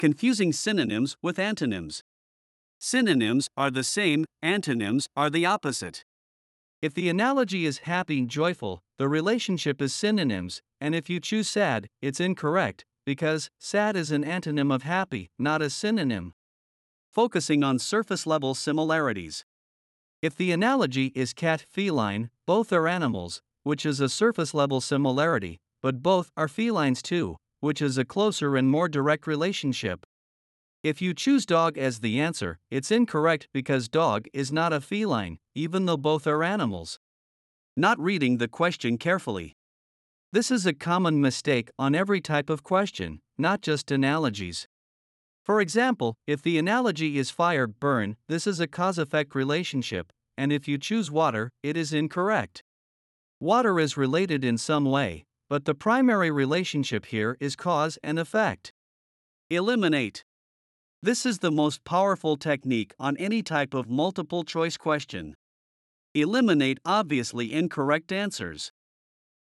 Confusing synonyms with antonyms. Synonyms are the same, antonyms are the opposite. If the analogy is happy, joyful, the relationship is synonyms, and if you choose sad, it's incorrect, because sad is an antonym of happy, not a synonym. Focusing on surface level similarities. If the analogy is cat, feline, both are animals, which is a surface level similarity, but both are felines too, which is a closer and more direct relationship. If you choose dog as the answer, it's incorrect because dog is not a feline, even though both are animals. Not reading the question carefully. This is a common mistake on every type of question, not just analogies. For example, if the analogy is fire, burn, this is a cause-effect relationship, and if you choose water, it is incorrect. Water is related in some way, but the primary relationship here is cause and effect. Eliminate. This is the most powerful technique on any type of multiple choice question. Eliminate obviously incorrect answers.